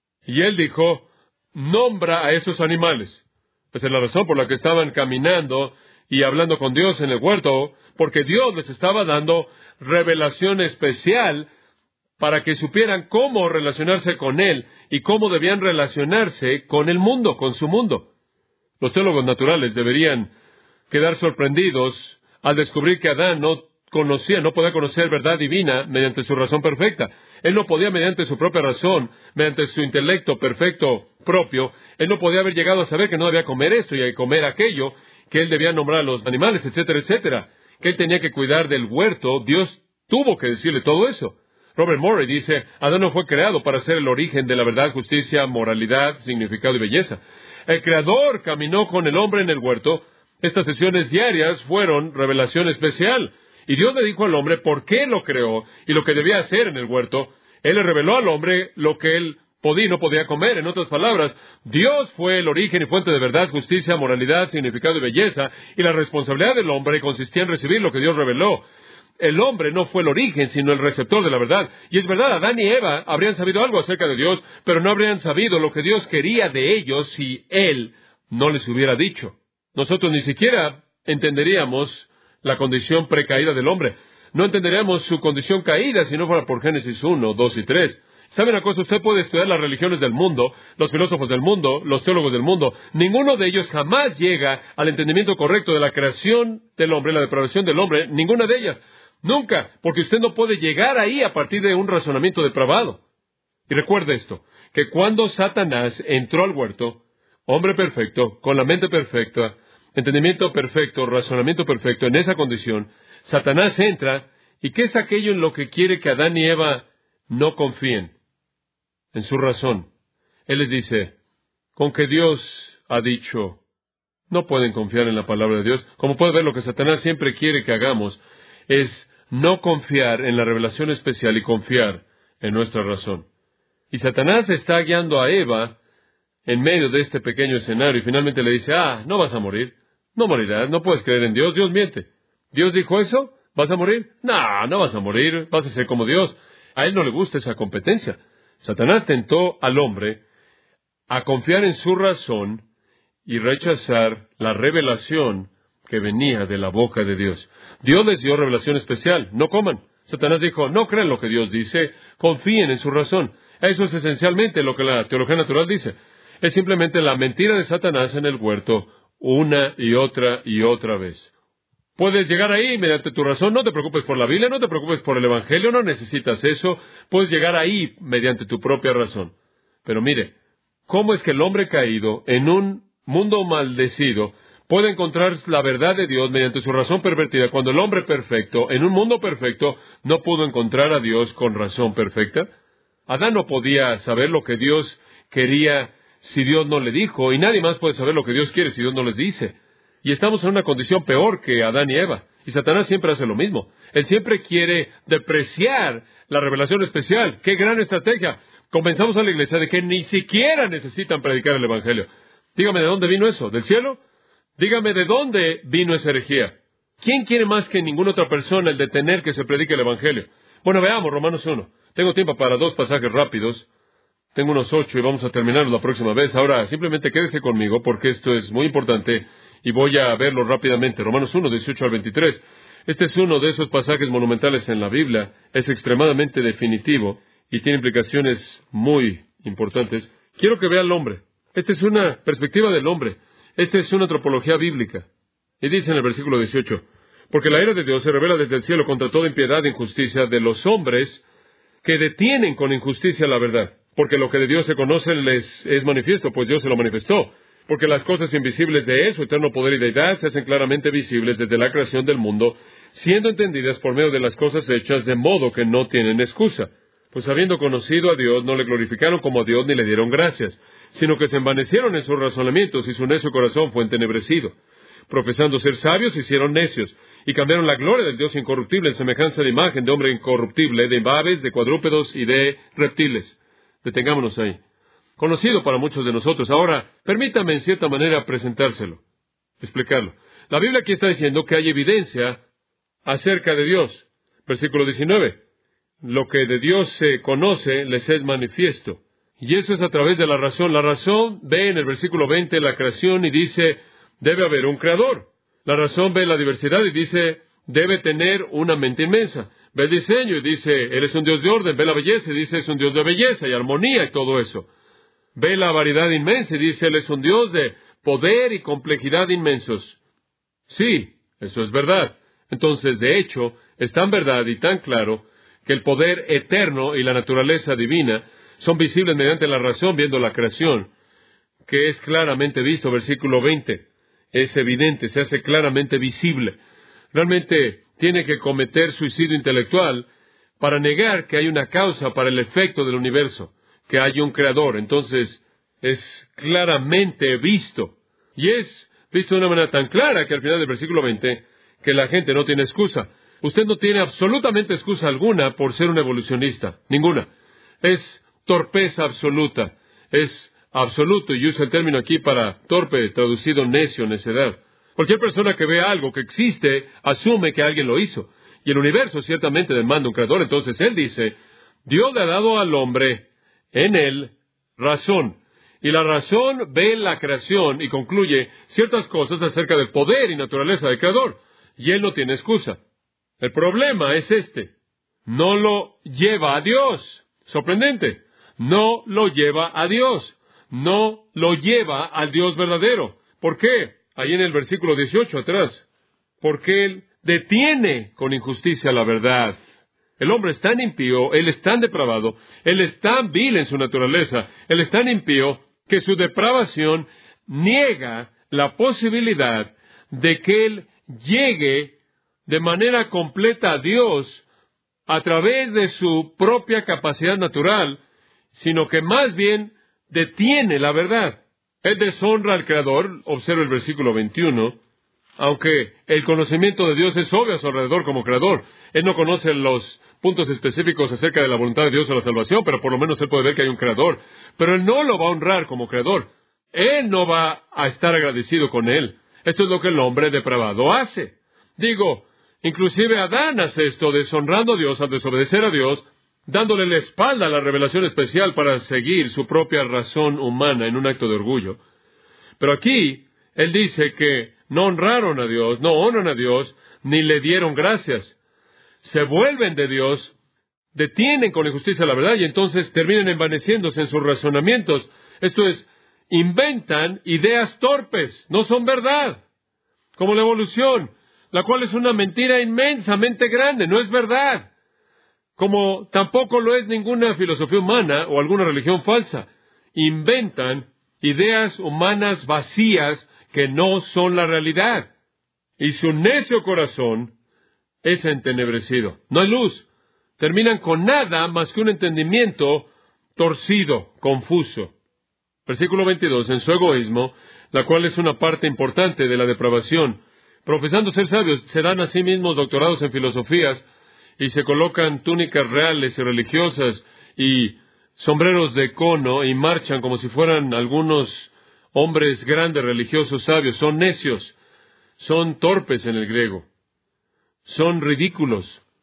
Y Él dijo, nombra a esos animales. Esa es la razón por la que estaban caminando y hablando con Dios en el huerto, porque Dios les estaba dando revelación especial para que supieran cómo relacionarse con Él y cómo debían relacionarse con el mundo, con su mundo. Los teólogos naturales deberían quedar sorprendidos al descubrir que Adán no conocía, no podía conocer verdad divina mediante su razón perfecta. Él no podía mediante su propia razón, mediante su intelecto perfecto propio, él no podía haber llegado a saber que no debía comer esto y comer aquello, que él debía nombrar a los animales, etcétera, etcétera. Que él tenía que cuidar del huerto. Dios tuvo que decirle todo eso. Robert Morey dice, Adán no fue creado para ser el origen de la verdad, justicia, moralidad, significado y belleza. El Creador caminó con el hombre en el huerto. Estas sesiones diarias fueron revelación especial. Y Dios le dijo al hombre por qué lo creó y lo que debía hacer en el huerto. Él le reveló al hombre lo que él podía y no podía comer. En otras palabras, Dios fue el origen y fuente de verdad, justicia, moralidad, significado y belleza. Y la responsabilidad del hombre consistía en recibir lo que Dios reveló. El hombre no fue el origen, sino el receptor de la verdad. Y es verdad, Adán y Eva habrían sabido algo acerca de Dios, pero no habrían sabido lo que Dios quería de ellos si Él no les hubiera dicho. Nosotros ni siquiera entenderíamos la condición precaída del hombre. No entenderíamos su condición caída si no fuera por Génesis uno, dos y tres. ¿Sabe una cosa? Usted puede estudiar las religiones del mundo, los filósofos del mundo, los teólogos del mundo. Ninguno de ellos jamás llega al entendimiento correcto de la creación del hombre, la depravación del hombre. Ninguna de ellas. Nunca, porque usted no puede llegar ahí a partir de un razonamiento depravado. Y recuerde esto, que cuando Satanás entró al huerto, hombre perfecto, con la mente perfecta, entendimiento perfecto, razonamiento perfecto, en esa condición, Satanás entra, ¿y qué es aquello en lo que quiere que Adán y Eva no confíen? En su razón. Él les dice, con que Dios ha dicho, no pueden confiar en la palabra de Dios. Como puede ver, lo que Satanás siempre quiere que hagamos es no confiar en la revelación especial y confiar en nuestra razón. Y Satanás está guiando a Eva en medio de este pequeño escenario y finalmente le dice, ah, no vas a morir, no morirás, no puedes creer en Dios, Dios miente. ¿Dios dijo eso? ¿Vas a morir? No, no vas a morir, vas a ser como Dios. A él no le gusta esa competencia. Satanás tentó al hombre a confiar en su razón y rechazar la revelación que venía de la boca de Dios. Dios les dio revelación especial, no coman. Satanás dijo, no crean lo que Dios dice, confíen en su razón. Eso es esencialmente lo que la teología natural dice. Es simplemente la mentira de Satanás en el huerto, una y otra y otra vez. Puedes llegar ahí mediante tu razón, no te preocupes por la Biblia, no te preocupes por el Evangelio, no necesitas eso, puedes llegar ahí mediante tu propia razón. Pero mire, ¿cómo es que el hombre caído en un mundo maldecido puede encontrar la verdad de Dios mediante su razón pervertida cuando el hombre perfecto, en un mundo perfecto, no pudo encontrar a Dios con razón perfecta? Adán no podía saber lo que Dios quería si Dios no le dijo, y nadie más puede saber lo que Dios quiere si Dios no les dice. Y estamos en una condición peor que Adán y Eva. Y Satanás siempre hace lo mismo. Él siempre quiere depreciar la revelación especial. ¡Qué gran estrategia! Convencemos a la iglesia de que ni siquiera necesitan predicar el Evangelio. Dígame, ¿de dónde vino eso? ¿Del cielo? Dígame, ¿de dónde vino esa herejía? ¿Quién quiere más que ninguna otra persona el detener que se predique el Evangelio? Bueno, veamos Romanos uno. Tengo tiempo para dos pasajes rápidos. Tengo unos ocho y vamos a terminarlo la próxima vez. Ahora, simplemente quédese conmigo porque esto es muy importante y voy a verlo rápidamente. Romanos uno, dieciocho al veintitrés. Este es uno de esos pasajes monumentales en la Biblia. Es extremadamente definitivo y tiene implicaciones muy importantes. Quiero que vea al hombre. Esta es una perspectiva del hombre. Esta es una antropología bíblica. Y dice en el versículo dieciocho, porque la ira de Dios se revela desde el cielo contra toda impiedad e injusticia de los hombres que detienen con injusticia la verdad. Porque lo que de Dios se conoce les es manifiesto, pues Dios se lo manifestó. Porque las cosas invisibles de Él, su eterno poder y deidad, se hacen claramente visibles desde la creación del mundo, siendo entendidas por medio de las cosas hechas, de modo que no tienen excusa. Pues habiendo conocido a Dios, no le glorificaron como a Dios ni le dieron gracias, sino que se envanecieron en sus razonamientos y su necio corazón fue entenebrecido. Profesando ser sabios, se hicieron necios, y cambiaron la gloria del Dios incorruptible en semejanza de imagen de hombre incorruptible, de aves, de cuadrúpedos y de reptiles. Detengámonos ahí. Conocido para muchos de nosotros. Ahora, permítame en cierta manera presentárselo, explicarlo. La Biblia aquí está diciendo que hay evidencia acerca de Dios. Versículo diecinueve. Lo que de Dios se conoce les es manifiesto. Y eso es a través de la razón. La razón ve en el versículo veinte la creación y dice, debe haber un creador. La razón ve la diversidad y dice, debe tener una mente inmensa. Ve el diseño y dice, Él es un Dios de orden. Ve la belleza y dice, es un Dios de belleza y armonía y todo eso. Ve la variedad inmensa y dice, Él es un Dios de poder y complejidad inmensos. Sí, eso es verdad. Entonces, de hecho, es tan verdad y tan claro que el poder eterno y la naturaleza divina son visibles mediante la razón viendo la creación, que es claramente visto, versículo veinte. Es evidente, se hace claramente visible. Realmente tiene que cometer suicidio intelectual para negar que hay una causa para el efecto del universo, que hay un creador. Entonces, es claramente visto. Y es visto de una manera tan clara que al final del versículo veinte, que la gente no tiene excusa. Usted no tiene absolutamente excusa alguna por ser un evolucionista. Ninguna. Es torpeza absoluta. Es absoluto, y uso el término aquí para torpe, traducido necio, necedad. Cualquier persona que vea algo que existe, asume que alguien lo hizo. Y el universo ciertamente demanda un creador. Entonces él dice, Dios le ha dado al hombre en él razón. Y la razón ve en la creación y concluye ciertas cosas acerca del poder y naturaleza del creador. Y él no tiene excusa. El problema es este. No lo lleva a Dios. Sorprendente. No lo lleva a Dios. No lo lleva al Dios verdadero. ¿Por qué? Ahí en el versículo dieciocho atrás. Porque Él detiene con injusticia la verdad. El hombre es tan impío, él es tan depravado, él es tan vil en su naturaleza, él es tan impío que su depravación niega la posibilidad de que él llegue de manera completa a Dios a través de su propia capacidad natural, sino que más bien detiene la verdad. Él deshonra al Creador, observa el versículo veintiuno, aunque el conocimiento de Dios es obvio a su alrededor como Creador. Él no conoce los puntos específicos acerca de la voluntad de Dios a la salvación, pero por lo menos él puede ver que hay un creador. Pero él no lo va a honrar como creador. Él no va a estar agradecido con él. Esto es lo que el hombre depravado hace. Digo, inclusive Adán hace esto, deshonrando a Dios al desobedecer a Dios, dándole la espalda a la revelación especial para seguir su propia razón humana en un acto de orgullo. Pero aquí, él dice que no honraron a Dios, no honran a Dios, ni le dieron gracias. Se vuelven de Dios, detienen con injusticia la verdad y entonces terminan envaneciéndose en sus razonamientos. Esto es, inventan ideas torpes, no son verdad. Como la evolución, la cual es una mentira inmensamente grande, no es verdad. Como tampoco lo es ninguna filosofía humana o alguna religión falsa. Inventan ideas humanas vacías que no son la realidad. Y su necio corazón es entenebrecido. No hay luz. Terminan con nada más que un entendimiento torcido, confuso. Versículo veintidós. En su egoísmo, la cual es una parte importante de la depravación, profesando ser sabios, se dan a sí mismos doctorados en filosofías y se colocan túnicas reales y religiosas y sombreros de cono y marchan como si fueran algunos hombres grandes, religiosos, sabios. Son necios, son torpes en el griego, son ridículos.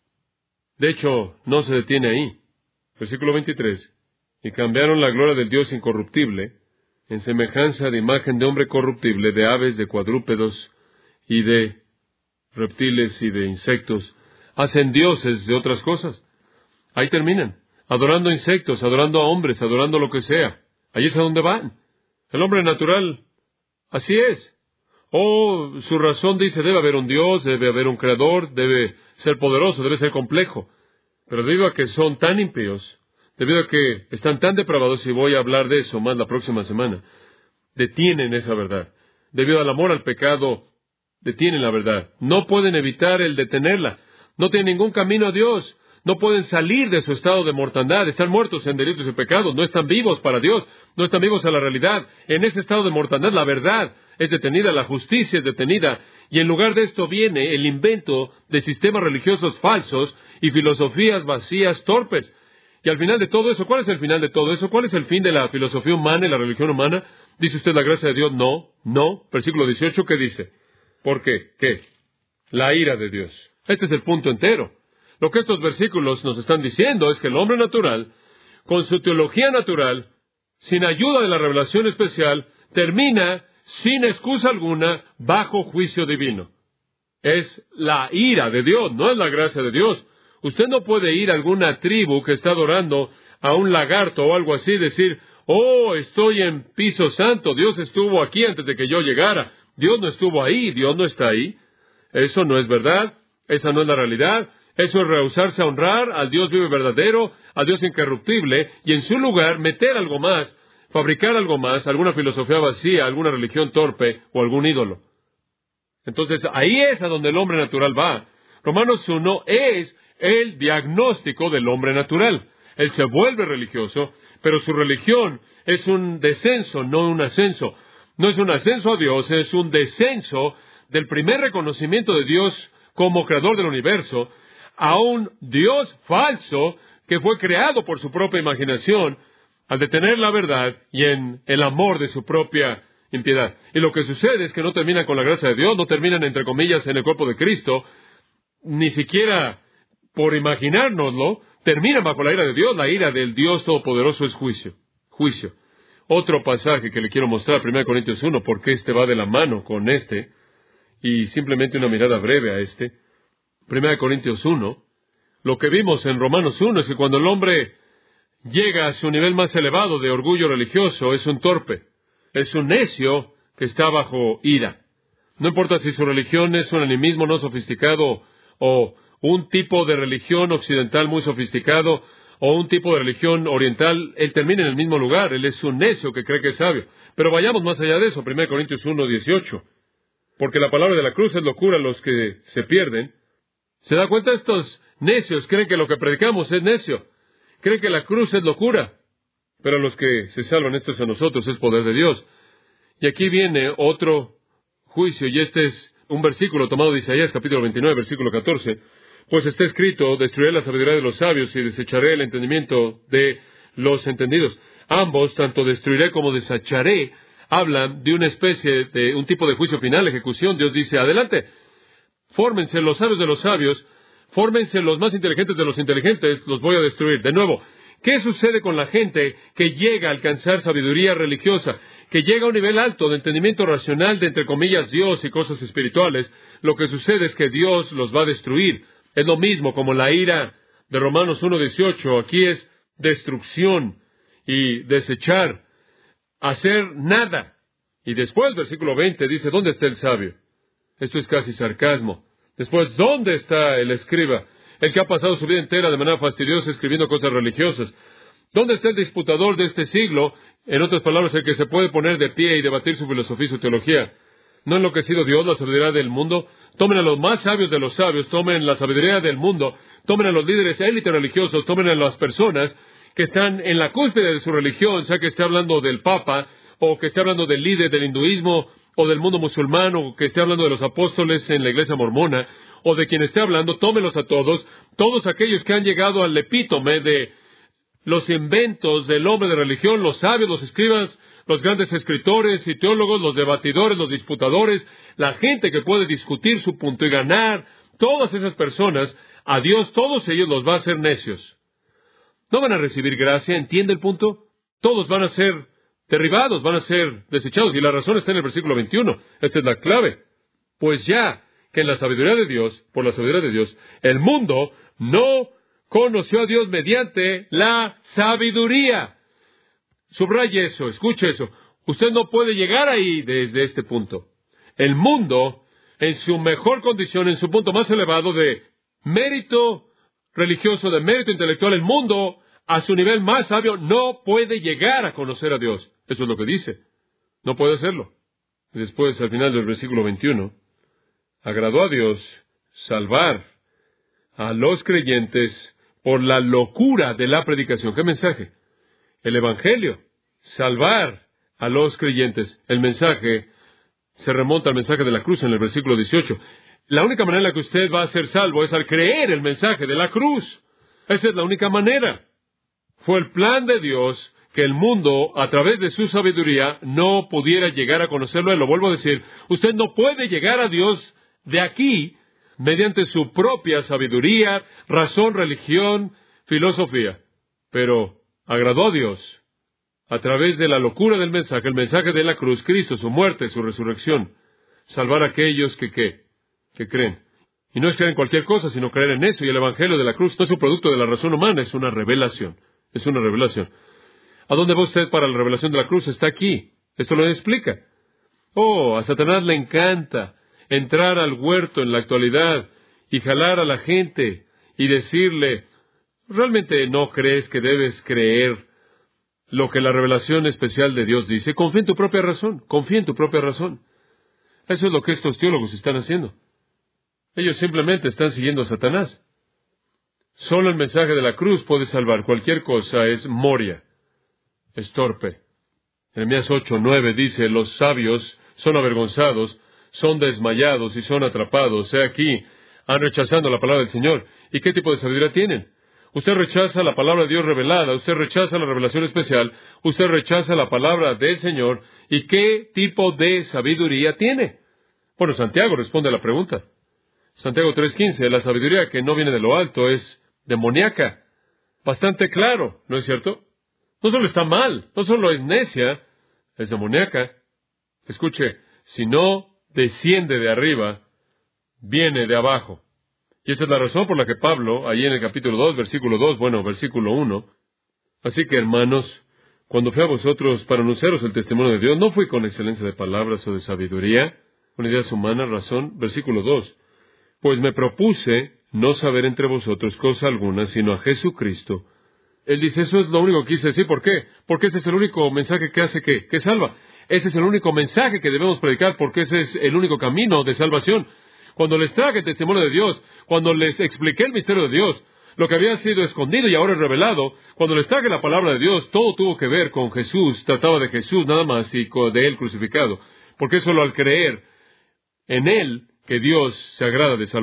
De hecho, no se detiene ahí. Versículo veintitrés. Y cambiaron la gloria del Dios incorruptible en semejanza de imagen de hombre corruptible, de aves, de cuadrúpedos y de reptiles y de insectos. Hacen dioses de otras cosas. Ahí terminan, adorando insectos, adorando a hombres, adorando lo que sea. Ahí es a donde van. El hombre natural, así es. Oh, su razón dice, debe haber un Dios, debe haber un creador, debe ser poderoso, debe ser complejo. Pero debido a que son tan impíos, debido a que están tan depravados, y voy a hablar de eso más la próxima semana, detienen esa verdad. Debido al amor al pecado, detienen la verdad. No pueden evitar el detenerla. No tienen ningún camino a Dios. No pueden salir de su estado de mortandad. Están muertos en delitos y pecados. No están vivos para Dios. No están vivos a la realidad. En ese estado de mortandad, la verdad es detenida, la justicia es detenida. Y en lugar de esto viene el invento de sistemas religiosos falsos y filosofías vacías, torpes. Y al final de todo eso, ¿cuál es el final de todo eso? ¿Cuál es el fin de la filosofía humana y la religión humana? ¿Dice usted la gracia de Dios? No, no. Versículo dieciocho, ¿qué dice? ¿Por qué? ¿Qué? La ira de Dios. Este es el punto entero. Lo que estos versículos nos están diciendo es que el hombre natural, con su teología natural, sin ayuda de la revelación especial, termina, sin excusa alguna, bajo juicio divino. Es la ira de Dios, no es la gracia de Dios. Usted no puede ir a alguna tribu que está adorando a un lagarto o algo así y decir, oh, estoy en piso santo, Dios estuvo aquí antes de que yo llegara. Dios no estuvo ahí, Dios no está ahí. Eso no es verdad, esa no es la realidad. Eso es rehusarse a honrar al Dios vivo y verdadero, al Dios incorruptible, y en su lugar meter algo más, fabricar algo más, alguna filosofía vacía, alguna religión torpe o algún ídolo. Entonces, ahí es a donde el hombre natural va. Romanos uno es el diagnóstico del hombre natural. Él se vuelve religioso, pero su religión es un descenso, no un ascenso. No es un ascenso a Dios, es un descenso del primer reconocimiento de Dios como creador del universo, a un Dios falso que fue creado por su propia imaginación al detener la verdad y en el amor de su propia impiedad. Y lo que sucede es que no terminan con la gracia de Dios, no terminan, entre comillas, en el cuerpo de Cristo, ni siquiera por imaginárnoslo, terminan bajo la ira de Dios. La ira del Dios Todopoderoso es juicio. Juicio. Otro pasaje que le quiero mostrar, primera Corintios uno, porque este va de la mano con este, y simplemente una mirada breve a este. primera Corintios uno, lo que vimos en Romanos uno es que cuando el hombre llega a su nivel más elevado de orgullo religioso, es un torpe, es un necio que está bajo ira. No importa si su religión es un animismo no sofisticado, o un tipo de religión occidental muy sofisticado, o un tipo de religión oriental, él termina en el mismo lugar. Él es un necio que cree que es sabio. Pero vayamos más allá de eso, primera Corintios uno, dieciocho. Porque la palabra de la cruz es locura a los que se pierden. ¿Se da cuenta? Estos necios creen que lo que predicamos es necio. Creen que la cruz es locura. Pero a los que se salvan, esto es a nosotros, es poder de Dios. Y aquí viene otro juicio, y este es un versículo tomado de Isaías, capítulo veintinueve, versículo catorce. Pues está escrito, destruiré la sabiduría de los sabios y desecharé el entendimiento de los entendidos. Ambos, tanto destruiré como desecharé, hablan de una especie de un tipo de juicio final, ejecución. Dios dice, adelante, fórmense los sabios de los sabios, fórmense los más inteligentes de los inteligentes, los voy a destruir. De nuevo, ¿qué sucede con la gente que llega a alcanzar sabiduría religiosa, que llega a un nivel alto de entendimiento racional de, entre comillas, Dios y cosas espirituales? Lo que sucede es que Dios los va a destruir. Es lo mismo como la ira de Romanos uno dieciocho. Aquí es destrucción y desechar, hacer nada. Y después, versículo veinte, dice, ¿dónde está el sabio? Esto es casi sarcasmo. Después, ¿dónde está el escriba? El que ha pasado su vida entera de manera fastidiosa escribiendo cosas religiosas. ¿Dónde está el disputador de este siglo? En otras palabras, el que se puede poner de pie y debatir su filosofía y su teología. ¿No ha enloquecido Dios la sabiduría del mundo? Tomen a los más sabios de los sabios, tomen la sabiduría del mundo, tomen a los líderes élite religiosos, tomen a las personas que están en la cúspide de su religión, sea que esté hablando del Papa, o que esté hablando del líder del hinduismo, o del mundo musulmán, o que esté hablando de los apóstoles en la iglesia mormona, o de quien esté hablando, tómenlos a todos, todos aquellos que han llegado al epítome de los inventos del hombre de religión, los sabios, los escribas, los grandes escritores y teólogos, los debatidores, los disputadores, la gente que puede discutir su punto y ganar, todas esas personas, a Dios todos ellos los va a hacer necios. No van a recibir gracia, ¿entiende el punto? Todos van a ser derribados, van a ser desechados, y la razón está en el versículo veintiuno. Esta es la clave. Pues ya que en la sabiduría de Dios, por la sabiduría de Dios, el mundo no conoció a Dios mediante la sabiduría. Subraye eso, escuche eso. Usted no puede llegar ahí desde este punto. El mundo, en su mejor condición, en su punto más elevado de mérito religioso, de mérito intelectual, el mundo, a su nivel más sabio, no puede llegar a conocer a Dios. Eso es lo que dice. No puede hacerlo. Y después, al final del versículo veintiuno, agradó a Dios salvar a los creyentes por la locura de la predicación. ¿Qué mensaje? El Evangelio. Salvar a los creyentes. El mensaje se remonta al mensaje de la cruz en el versículo dieciocho. La única manera en la que usted va a ser salvo es al creer el mensaje de la cruz. Esa es la única manera. Fue el plan de Dios que el mundo, a través de su sabiduría, no pudiera llegar a conocerlo. Y lo vuelvo a decir, usted no puede llegar a Dios de aquí mediante su propia sabiduría, razón, religión, filosofía. Pero agradó a Dios a través de la locura del mensaje, el mensaje de la cruz, Cristo, su muerte, su resurrección, salvar a aquellos que, ¿qué? que creen. Y no es creer en cualquier cosa, sino creer en eso. Y el Evangelio de la cruz no es un producto de la razón humana, es una revelación. Es una revelación. ¿A dónde va usted para la revelación de la cruz? Está aquí. Esto lo explica. Oh, a Satanás le encanta entrar al huerto en la actualidad y jalar a la gente y decirle, ¿realmente no crees que debes creer lo que la revelación especial de Dios dice? Confía en tu propia razón, confía en tu propia razón. Eso es lo que estos teólogos están haciendo. Ellos simplemente están siguiendo a Satanás. Solo el mensaje de la cruz puede salvar. Cualquier cosa es moria, es torpe. Jeremías ocho nueve dice, los sabios son avergonzados, son desmayados y son atrapados. He aquí, han rechazado la palabra del Señor. ¿Y qué tipo de sabiduría tienen? Usted rechaza la palabra de Dios revelada, usted rechaza la revelación especial, usted rechaza la palabra del Señor. ¿Y qué tipo de sabiduría tiene? Bueno, Santiago responde a la pregunta. Santiago tres quince, la sabiduría que no viene de lo alto es demoníaca. Bastante claro, ¿no es cierto? No solo está mal, no solo es necia, es demoníaca. Escuche, si no desciende de arriba, viene de abajo. Y esa es la razón por la que Pablo, allí en el capítulo dos, versículo dos, bueno, versículo uno, así que hermanos, cuando fui a vosotros para anunciaros el testimonio de Dios, no fui con excelencia de palabras o de sabiduría, con ideas humanas, razón, versículo dos, pues me propuse no saber entre vosotros cosa alguna, sino a Jesucristo. Él dice, eso es lo único que quise decir. ¿Por qué? Porque ese es el único mensaje que hace que, que salva. Ese es el único mensaje que debemos predicar, porque ese es el único camino de salvación. Cuando les traje el testimonio de Dios, cuando les expliqué el misterio de Dios, lo que había sido escondido y ahora es revelado, cuando les traje la palabra de Dios, todo tuvo que ver con Jesús, trataba de Jesús nada más y de Él crucificado. Porque es solo al creer en Él que Dios se agrada de salvar.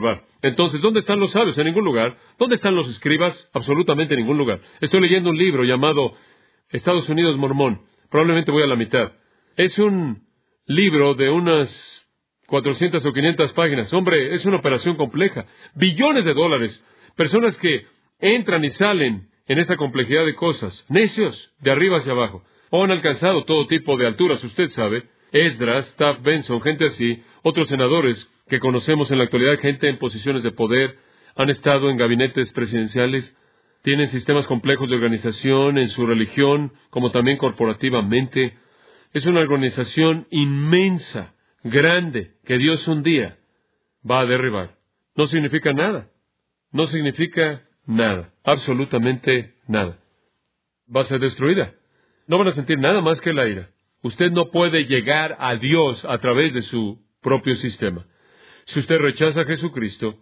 Entonces, ¿dónde están los sabios? En ningún lugar. ¿Dónde están los escribas? Absolutamente en ningún lugar. Estoy leyendo un libro llamado Estados Unidos Mormón. Probablemente voy a la mitad. Es un libro de unas cuatrocientas o quinientas páginas. Hombre, es una operación compleja. Billones de dólares. Personas que entran y salen en esta complejidad de cosas. Necios, de arriba hacia abajo. O han alcanzado todo tipo de alturas, usted sabe. Esdras, Taft Benson, gente así. Otros senadores que conocemos en la actualidad, gente en posiciones de poder, han estado en gabinetes presidenciales, tienen sistemas complejos de organización en su religión, como también corporativamente. Es una organización inmensa, grande, que Dios un día va a derribar. No significa nada. No significa nada. Absolutamente nada. Va a ser destruida. No van a sentir nada más que la ira. Usted no puede llegar a Dios a través de su propio sistema. Si usted rechaza a Jesucristo,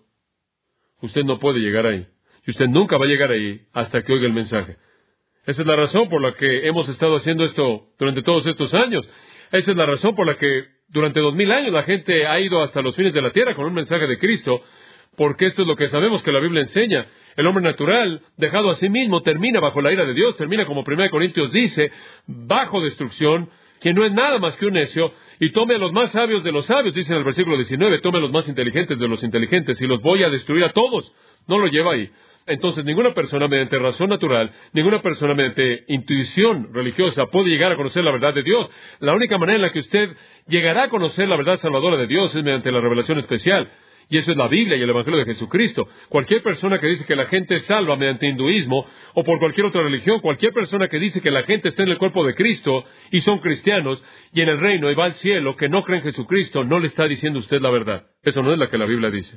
usted no puede llegar ahí. Y usted nunca va a llegar ahí hasta que oiga el mensaje. Esa es la razón por la que hemos estado haciendo esto durante todos estos años. Esa es la razón por la que durante dos mil años la gente ha ido hasta los fines de la tierra con un mensaje de Cristo, porque esto es lo que sabemos que la Biblia enseña. El hombre natural, dejado a sí mismo, termina bajo la ira de Dios, termina, como primera de Corintios dice, bajo destrucción, que no es nada más que un necio, y tome a los más sabios de los sabios, dice en el versículo diecinueve, tome a los más inteligentes de los inteligentes, y los voy a destruir a todos. No lo lleva ahí. Entonces, ninguna persona mediante razón natural, ninguna persona mediante intuición religiosa puede llegar a conocer la verdad de Dios. La única manera en la que usted llegará a conocer la verdad salvadora de Dios es mediante la revelación especial. Y eso es la Biblia y el Evangelio de Jesucristo. Cualquier persona que dice que la gente es salva mediante hinduismo o por cualquier otra religión, cualquier persona que dice que la gente está en el cuerpo de Cristo y son cristianos y en el reino y va al cielo, que no cree en Jesucristo, no le está diciendo usted la verdad. Eso no es lo que la Biblia dice.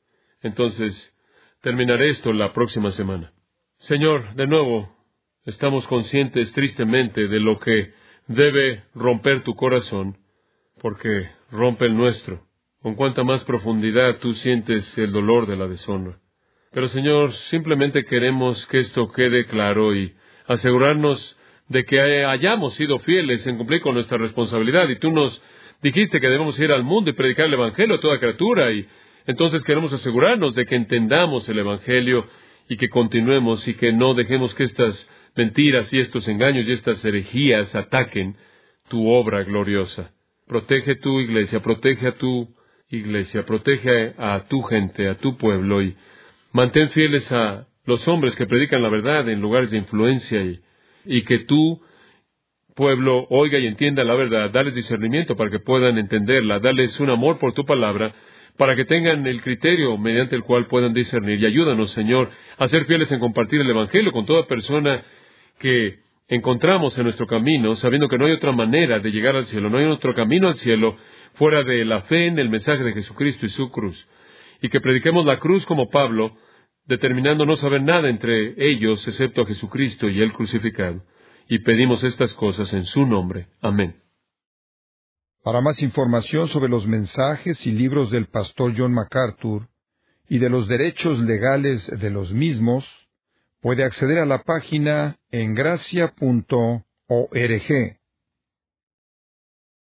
Entonces, terminaré esto la próxima semana. Señor, de nuevo, estamos conscientes tristemente de lo que debe romper tu corazón, porque rompe el nuestro. Con cuánta más profundidad tú sientes el dolor de la deshonra. Pero, Señor, simplemente queremos que esto quede claro y asegurarnos de que hayamos sido fieles en cumplir con nuestra responsabilidad. Y tú nos dijiste que debemos ir al mundo y predicar el Evangelio a toda criatura. Y entonces queremos asegurarnos de que entendamos el Evangelio y que continuemos y que no dejemos que estas mentiras y estos engaños y estas herejías ataquen tu obra gloriosa. Protege tu iglesia, protege a tu iglesia, protege a tu gente, a tu pueblo, y mantén fieles a los hombres que predican la verdad en lugares de influencia, y, y que tu pueblo oiga y entienda la verdad. Dales discernimiento para que puedan entenderla, dales un amor por tu palabra, para que tengan el criterio mediante el cual puedan discernir. Y ayúdanos, Señor, a ser fieles en compartir el Evangelio con toda persona que encontramos en nuestro camino, sabiendo que no hay otra manera de llegar al cielo, no hay otro camino al cielo fuera de la fe en el mensaje de Jesucristo y su cruz. Y que prediquemos la cruz como Pablo, determinando no saber nada entre ellos excepto a Jesucristo y Él crucificado. Y pedimos estas cosas en su nombre. Amén. Para más información sobre los mensajes y libros del pastor John MacArthur y de los derechos legales de los mismos, puede acceder a la página en gracia punto org.